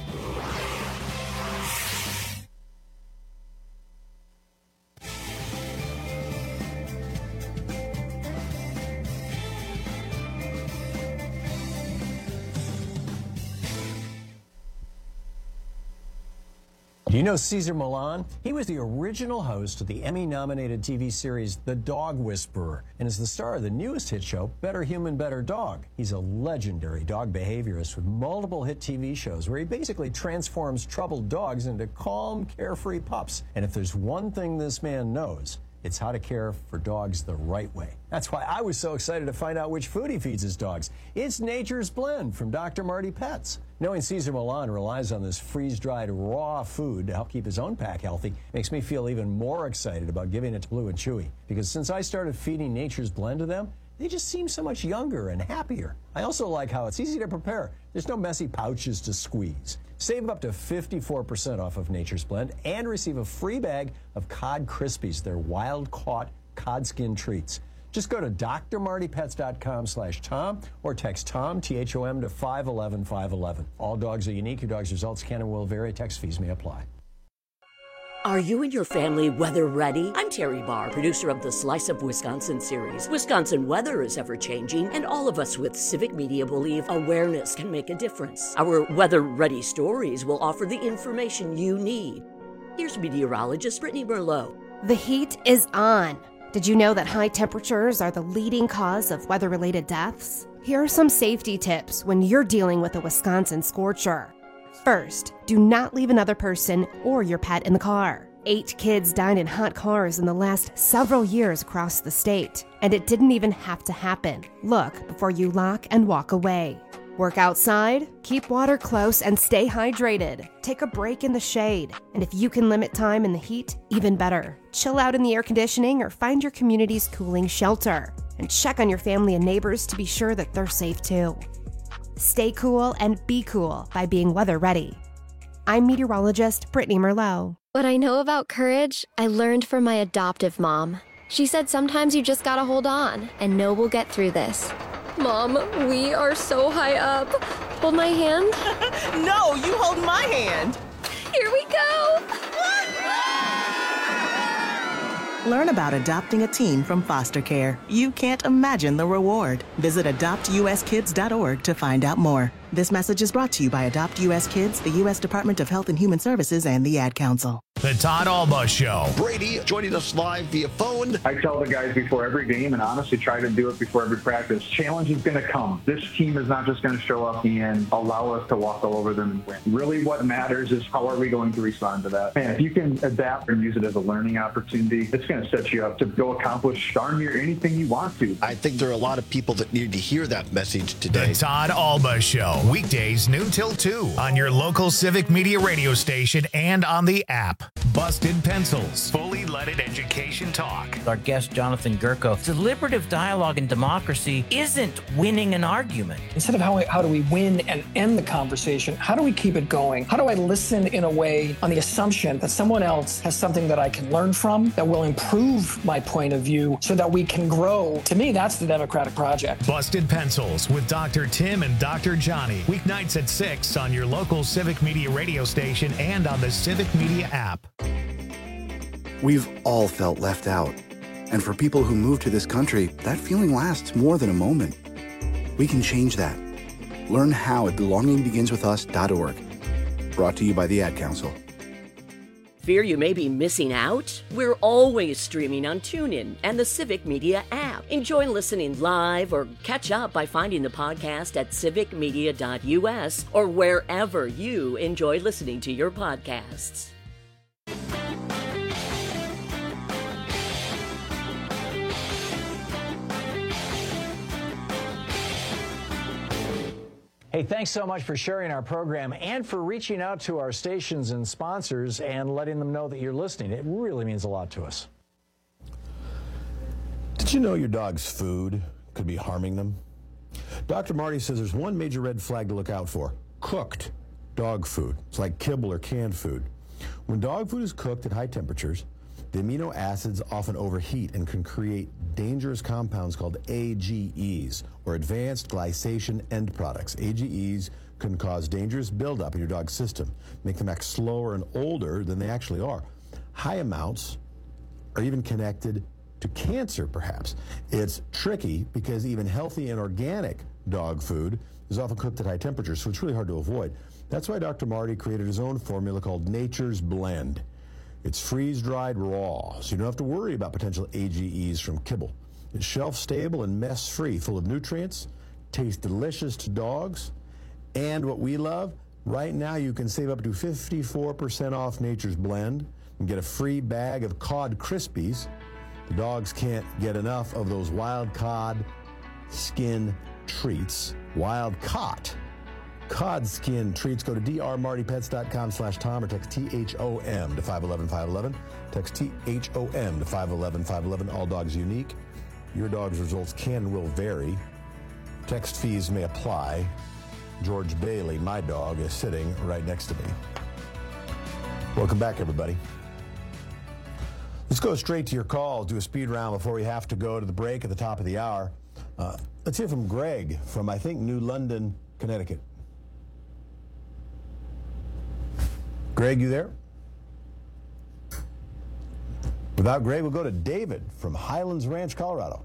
Do you know Cesar Millan? He was the original host of the Emmy-nominated T V series The Dog Whisperer and is the star of the newest hit show, Better Human, Better Dog. He's a legendary dog behaviorist with multiple hit T V shows where he basically transforms troubled dogs into calm, carefree pups. And if there's one thing this man knows, it's how to care for dogs the right way. That's why I was so excited to find out which food he feeds his dogs. It's Nature's Blend from Doctor Marty Pets. Knowing Cesar Millan relies on this freeze-dried raw food to help keep his own pack healthy makes me feel even more excited about giving it to Blue and Chewy. Because since I started feeding Nature's Blend to them, they just seem so much younger and happier. I also like how it's easy to prepare. There's no messy pouches to squeeze. Save up to fifty-four percent off of Nature's Blend and receive a free bag of Cod Krispies, their wild-caught cod skin treats. Just go to d r marty pets dot com slash Tom or text Tom, T H O M, to five one one five one one. All dogs are unique. Your dog's results can and will vary. Text fees may apply. Are you and your family weather ready? I'm Terry Barr, producer of the Slice of Wisconsin series. Wisconsin weather is ever-changing, and all of us with Civic Media believe awareness can make a difference. Our weather-ready stories will offer the information you need. Here's meteorologist Brittany Merlot. The heat is on. Did you know that high temperatures are the leading cause of weather-related deaths? Here are some safety tips when you're dealing with a Wisconsin scorcher. First, do not leave another person or your pet in the car. Eight kids died in hot cars in the last several years across the state, and it didn't even have to happen. Look before you lock and walk away. Work outside, keep water close, and stay hydrated. Take a break in the shade, and if you can limit time in the heat, even better. Chill out in the air conditioning or find your community's cooling shelter, and check on your family and neighbors to be sure that they're safe too. Stay cool and be cool by being weather ready. I'm meteorologist Brittany Merlot. What I know about courage, I learned from my adoptive mom. She said sometimes you just gotta hold on and know we'll get through this. Mom, we are so high up. Hold my hand. No, you hold my hand. Here we go. Learn about adopting a teen from foster care. You can't imagine the reward. Visit adopt u s kids dot org to find out more. This message is brought to you by Adopt U S Kids, the U S Department of Health and Human Services, and the Ad Council. The Todd Alba Show. Brady joining us live via phone. I tell the guys before every game, and honestly try to do it before every practice, challenge is going to come. This team is not just going to show up and allow us to walk all over them and win. Really what matters is how are we going to respond to that. And if you can adapt and use it as a learning opportunity, it's going to set you up to go accomplish darn near anything you want to. I think there are a lot of people that need to hear that message today. The Todd Alba Show. Weekdays noon till two on your local Civic Media radio station and on the app. Busted Pencils, fully leaded education talk. Our guest, Jonathan Gerko, deliberative dialogue in democracy isn't winning an argument. Instead of how, how do we win and end the conversation, how do we keep it going? How do I listen in a way on the assumption that someone else has something that I can learn from, that will improve my point of view so that we can grow? To me, that's the Democratic project. Busted Pencils with Doctor Tim and Doctor Johnny. Weeknights at six on your local Civic Media radio station and on the Civic Media app. We've all felt left out. And for people who move to this country, that feeling lasts more than a moment. We can change that. Learn how at belonging begins with us dot org. Brought to you by the Ad Council. Fear you may be missing out? We're always streaming on TuneIn and the Civic Media app. Enjoy listening live or catch up by finding the podcast at civic media dot u s or wherever you enjoy listening to your podcasts. Hey, thanks so much for sharing our program and for reaching out to our stations and sponsors and letting them know that you're listening. It really means a lot to us. Did you know your dog's food could be harming them? Doctor Marty says there's one major red flag to look out for: cooked dog food. It's like kibble or canned food. When dog food is cooked at high temperatures, the amino acids often overheat and can create dangerous compounds called A G Es, or advanced glycation end products. A G Es can cause dangerous buildup in your dog's system, make them act slower and older than they actually are. High amounts are even connected to cancer, perhaps. It's tricky because even healthy and organic dog food is often cooked at high temperatures, so it's really hard to avoid. That's why Doctor Marty created his own formula called Nature's Blend. It's freeze-dried raw, so you don't have to worry about potential A G Es from kibble. It's shelf-stable and mess-free, full of nutrients, tastes delicious to dogs, and what we love, right now you can save up to fifty-four percent off Nature's Blend and get a free bag of Cod Krispies. The dogs can't get enough of those wild cod skin treats. Wild caught cod skin treats. Go to d r marty pets dot com slash tom or text T H O M to five one one five one one. Text T H O M to five one one five one one. All dogs unique. Your dog's results can and will vary. Text fees may apply. George Bailey, my dog, is sitting right next to me. Welcome back, everybody. Let's go straight to your calls, do a speed round before we have to go to the break at the top of the hour. Uh, let's hear from Greg from, I think, New London, Connecticut. Greg, you there? Without Greg, we'll go to David from Highlands Ranch, Colorado.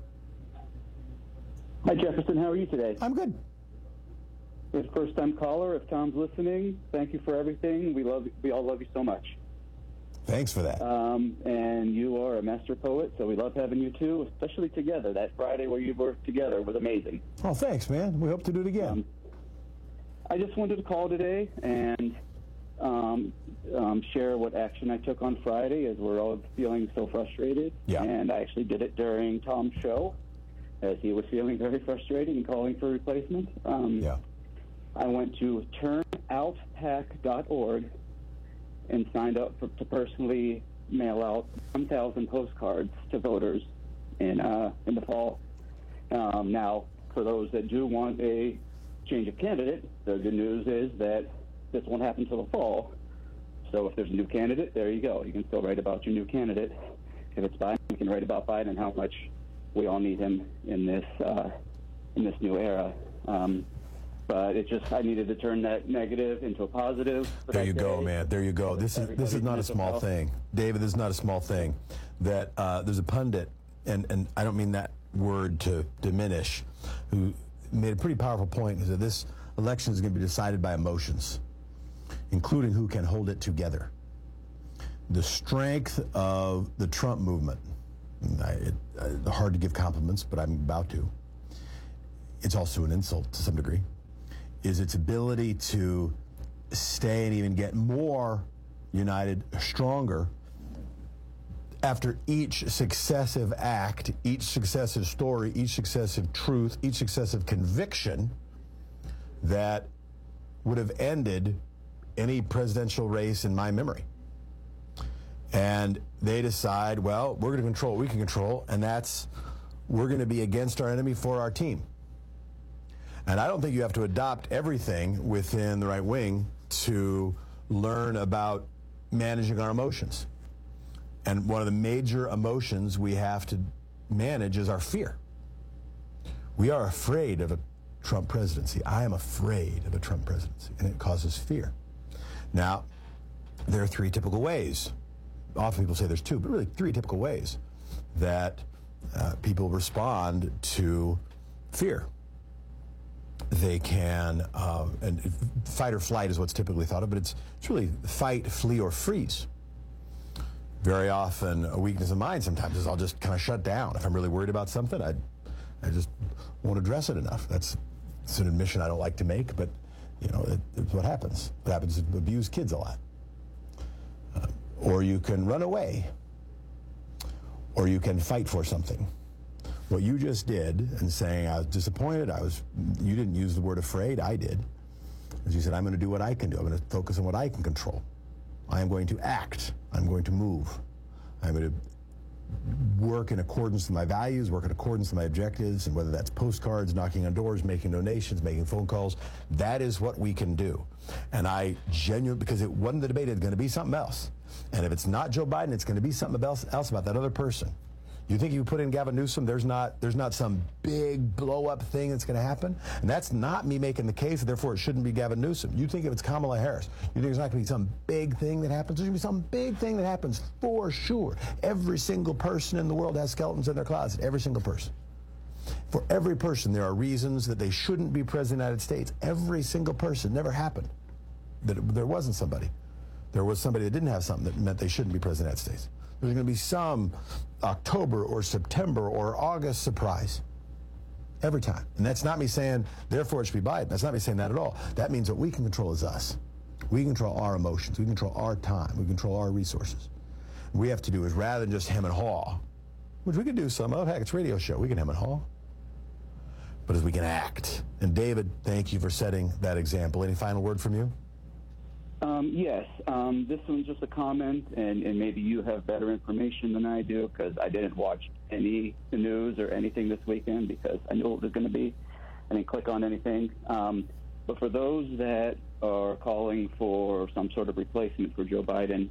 Hi, Jefferson. How are you today? I'm good. You're a first-time caller. If Tom's listening, thank you for everything. We love, we all love you so much. Thanks for that. Um, and you are a master poet, so we love having you too, especially together. That Friday where you were together was amazing. Oh, thanks, man. We hope to do it again. Um, I just wanted to call today and um, um, share what action I took on Friday, as we're all feeling so frustrated. Yeah. And I actually did it during Tom's show, as he was feeling very frustrated and calling for replacement. Um, yeah. I went to turn out pac dot org and signed up for, to personally mail out one thousand postcards to voters in uh, in the fall. Um, now, for those that do want a change of candidate, the good news is that this won't happen until the fall. So if there's a new candidate, there you go. You can still write about your new candidate. If it's Biden, you can write about Biden and how much we all need him in this uh, in this new era. Um, But it just, I needed to turn that negative into a positive. There you go, man. There you go. This is this is not a small thing, David. This is not a small thing. That uh, there's a pundit, and and I don't mean that word to diminish, who made a pretty powerful point. He said this election is going to be decided by emotions, including who can hold it together. The strength of the Trump movement. I, it, uh, hard to give compliments, but I'm about to. It's also an insult to some degree. Is its ability to stay and even get more united, stronger, after each successive act, each successive story, each successive truth, each successive conviction that would have ended any presidential race in my memory. And they decide, well, we're going to control what we can control, and that's we're going to be against our enemy for our team. And I don't think you have to adopt everything within the right wing to learn about managing our emotions. And one of the major emotions we have to manage is our fear. We are afraid of a Trump presidency. I am afraid of a Trump presidency, and it causes fear. Now, there are three typical ways. Often people say there's two, but really three typical ways that uh, people respond to fear. They can, uh, and fight or flight is what's typically thought of, but it's, it's really fight, flee, or freeze. Very often, a weakness of mine sometimes is I'll just kind of shut down. If I'm really worried about something, I, I just won't address it enough. That's it's an admission I don't like to make, but you know, it, it's what happens. What happens is abuse kids a lot. Uh, or you can run away, or you can fight for something. What you just did, and saying I was disappointed, I was, you didn't use the word afraid, I did. As you said, I'm going to do what I can do. I'm going to focus on what I can control. I am going to act. I'm going to move. I'm going to work in accordance with my values, work in accordance with my objectives, and whether that's postcards, knocking on doors, making donations, making phone calls, that is what we can do. And I genuinely, because it wasn't the debate, it's going to be something else. And if it's not Joe Biden, it's going to be something else, else about that other person. You think you put in Gavin Newsom, there's not there's not some big blow-up thing that's going to happen? And that's not me making the case, therefore it shouldn't be Gavin Newsom. You think if it's Kamala Harris, you think there's not going to be some big thing that happens? There's going to be some big thing that happens for sure. Every single person in the world has skeletons in their closet, every single person. For every person, there are reasons that they shouldn't be president of the United States. Every single person. Never happened that it, there wasn't somebody. There was somebody that didn't have something that meant they shouldn't be president of the United States. There's going to be some October or September or August surprise every time. And that's not me saying, therefore it should be Biden. That's not me saying that at all. That means what we can control is us. We control our emotions. We control our time. We control our resources. What we have to do is, rather than just hem and haw, which we can do some of, heck, it's a radio show, we can hem and haw, but as we can act. And David, thank you for setting that example. Any final word from you? Um, yes, um, this one's just a comment, and, and maybe you have better information than I do, because I didn't watch any news or anything this weekend because I knew it was going to be. I didn't click on anything. Um, but for those that are calling for some sort of replacement for Joe Biden,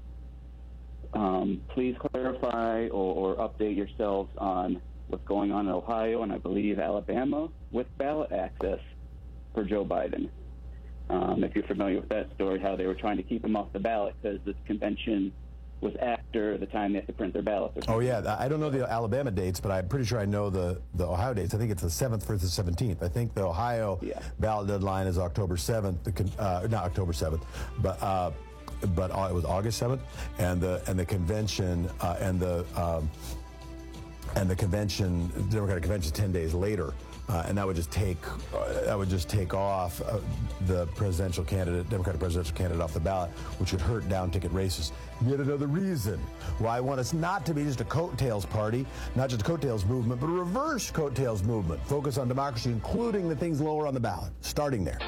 um, please clarify or, or update yourselves on what's going on in Ohio and I believe Alabama with ballot access for Joe Biden. Um, if you're familiar with that story, how they were trying to keep him off the ballot because this convention was after the time they had to print their ballots. Oh, yeah. I don't know the Alabama dates, but I'm pretty sure I know the, the Ohio dates. I think it's the seventh versus the seventeenth. I think the Ohio yeah. ballot deadline is October seventh, uh, not October seventh, but uh, but it was August seventh, and the and the convention uh, and the um, and the convention, the Democratic convention, ten days later. Uh, and that would just take uh, that would just take off uh, the presidential candidate, Democratic presidential candidate, off the ballot, which would hurt down-ticket races. Yet another reason why I want us not to be just a coattails party, not just a coattails movement, but a reverse coattails movement. Focus on democracy, including the things lower on the ballot. Starting there.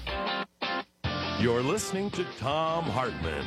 You're listening to Thom Hartmann.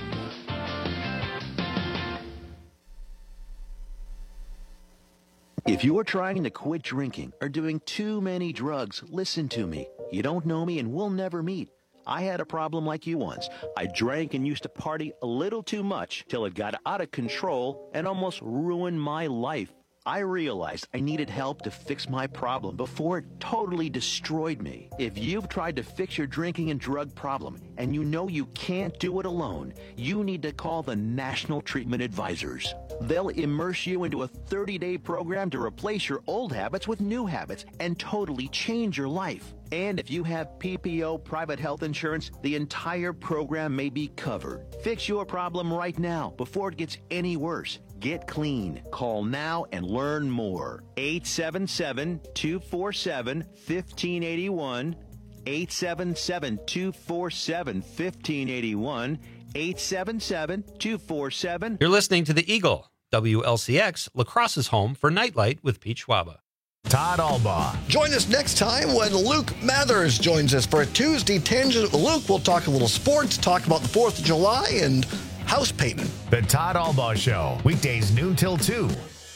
If you are trying to quit drinking or doing too many drugs, listen to me. You don't know me and we'll never meet. I had a problem like you once. I drank and used to party a little too much till it got out of control and almost ruined my life. I realized I needed help to fix my problem before it totally destroyed me. If you've tried to fix your drinking and drug problem and you know you can't do it alone, you need to call the National Treatment Advisors. They'll immerse you into a thirty-day program to replace your old habits with new habits and totally change your life. And if you have P P O private health insurance, the entire program may be covered. Fix your problem right now before it gets any worse. Get clean. Call now and learn more. eight seven seven, two four seven, one five eight one. eight seven seven, two four seven, one five eight one. eight seven seven, two four seven. You're listening to The Eagle, W L C X, La Crosse's home for Nightlight with Pete Schwaba. Todd Albaugh. Join us next time when Luke Mathers joins us for a Tuesday Tangent. Luke will talk a little sports, talk about the fourth of July, and house payment. The Todd Albaugh Show, weekdays noon till two.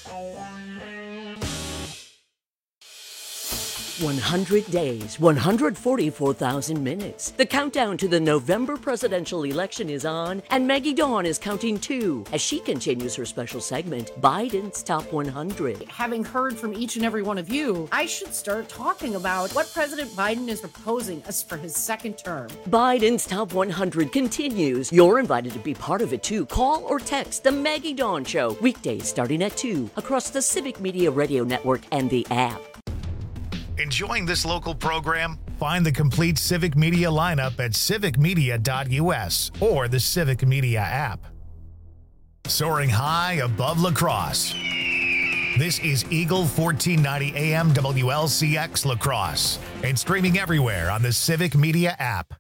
one hundred days, one hundred forty-four thousand minutes. The countdown to the November presidential election is on, and Maggie Dawn is counting too as she continues her special segment, Biden's Top one hundred. Having heard from each and every one of you, I should start talking about what President Biden is proposing us for his second term. Biden's Top one hundred continues. You're invited to be part of it too. Call or text the Maggie Dawn Show, weekdays starting at two, across the Civic Media Radio Network and the app. Enjoying this local program? Find the complete Civic Media lineup at civic media dot u s or the Civic Media app. Soaring high above La Crosse. This is Eagle fourteen ninety A M W L C X La Crosse and streaming everywhere on the Civic Media app.